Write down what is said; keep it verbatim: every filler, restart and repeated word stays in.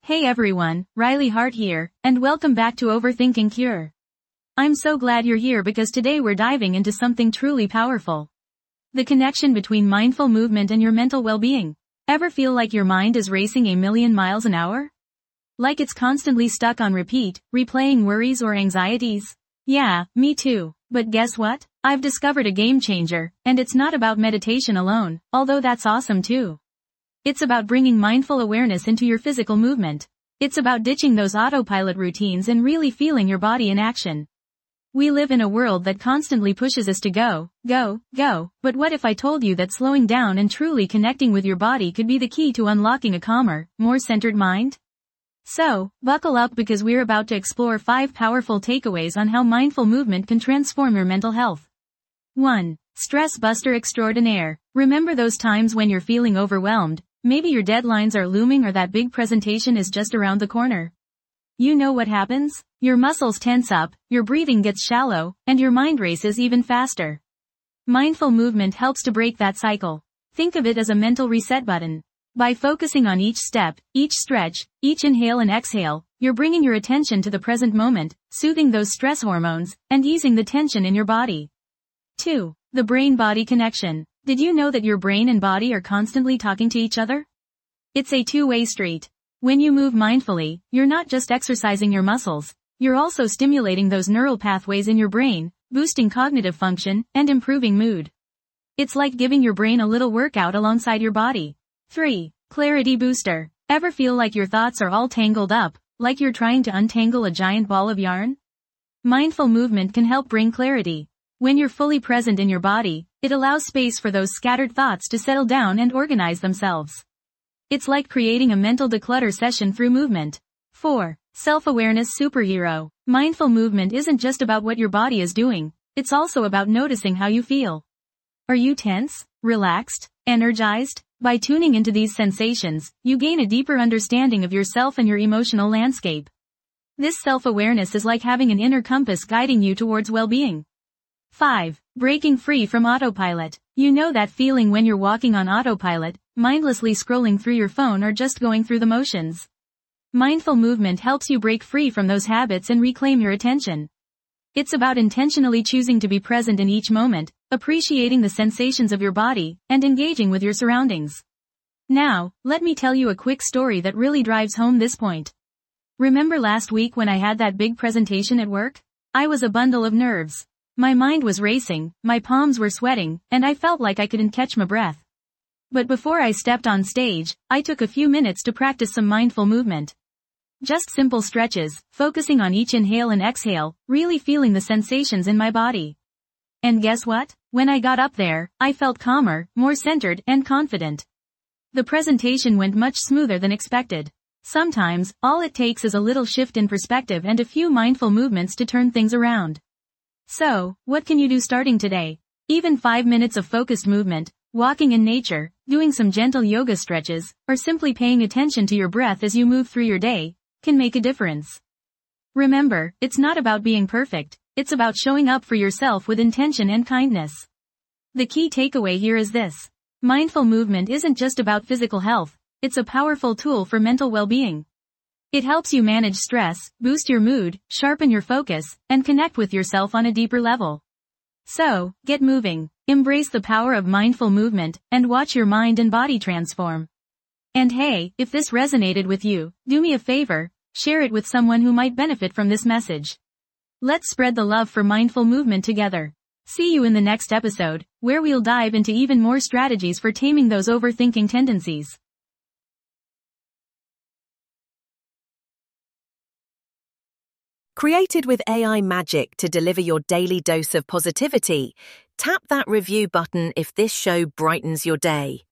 Hey everyone, Riley Hart here, and welcome back to Overthinking Cure. I'm so glad you're here because today we're diving into something truly powerful. The connection between mindful movement and your mental well-being. Ever feel like your mind is racing a million miles an hour? Like it's constantly stuck on repeat, replaying worries or anxieties? Yeah, me too. But guess what? I've discovered a game changer, and it's not about meditation alone, although that's awesome too. It's about bringing mindful awareness into your physical movement. It's about ditching those autopilot routines and really feeling your body in action. We live in a world that constantly pushes us to go, go, go, but what if I told you that slowing down and truly connecting with your body could be the key to unlocking a calmer, more centered mind? So, buckle up because we're about to explore five powerful takeaways on how mindful movement can transform your mental health. one. Stress Buster Extraordinaire. Remember those times when you're feeling overwhelmed? Maybe your deadlines are looming or that big presentation is just around the corner. You know what happens? Your muscles tense up, your breathing gets shallow, and your mind races even faster. Mindful movement helps to break that cycle. Think of it as a mental reset button. By focusing on each step, each stretch, each inhale and exhale, you're bringing your attention to the present moment, soothing those stress hormones, and easing the tension in your body. two. The brain-body connection. Did you know that your brain and body are constantly talking to each other? It's a two-way street. When you move mindfully, you're not just exercising your muscles, you're also stimulating those neural pathways in your brain, boosting cognitive function, and improving mood. It's like giving your brain a little workout alongside your body. three. Clarity Booster. Ever feel like your thoughts are all tangled up, like you're trying to untangle a giant ball of yarn? Mindful movement can help bring clarity. When you're fully present in your body, it allows space for those scattered thoughts to settle down and organize themselves. It's like creating a mental declutter session through movement. four. Self-awareness Superhero. Mindful movement isn't just about what your body is doing, it's also about noticing how you feel. Are you tense, relaxed, energized? By tuning into these sensations, you gain a deeper understanding of yourself and your emotional landscape. This self-awareness is like having an inner compass guiding you towards well-being. five. Breaking free from autopilot. You know that feeling when you're walking on autopilot, mindlessly scrolling through your phone or just going through the motions. Mindful movement helps you break free from those habits and reclaim your attention. It's about intentionally choosing to be present in each moment, appreciating the sensations of your body, and engaging with your surroundings. Now, let me tell you a quick story that really drives home this point. Remember last week when I had that big presentation at work? I was a bundle of nerves. My mind was racing, my palms were sweating, and I felt like I couldn't catch my breath. But before I stepped on stage, I took a few minutes to practice some mindful movement. Just simple stretches, focusing on each inhale and exhale, really feeling the sensations in my body. And guess what? When I got up there, I felt calmer, more centered, and confident. The presentation went much smoother than expected. Sometimes, all it takes is a little shift in perspective and a few mindful movements to turn things around. So, what can you do starting today? Even five minutes of focused movement, walking in nature, doing some gentle yoga stretches, or simply paying attention to your breath as you move through your day, can make a difference. Remember, it's not about being perfect, it's about showing up for yourself with intention and kindness. The key takeaway here is this. Mindful movement isn't just about physical health, it's a powerful tool for mental well-being. It helps you manage stress, boost your mood, sharpen your focus, and connect with yourself on a deeper level. So, get moving, embrace the power of mindful movement, and watch your mind and body transform. And hey, if this resonated with you, do me a favor, share it with someone who might benefit from this message. Let's spread the love for mindful movement together. See you in the next episode, where we'll dive into even more strategies for taming those overthinking tendencies. Created with A I magic to deliver your daily dose of positivity, tap that review button if this show brightens your day.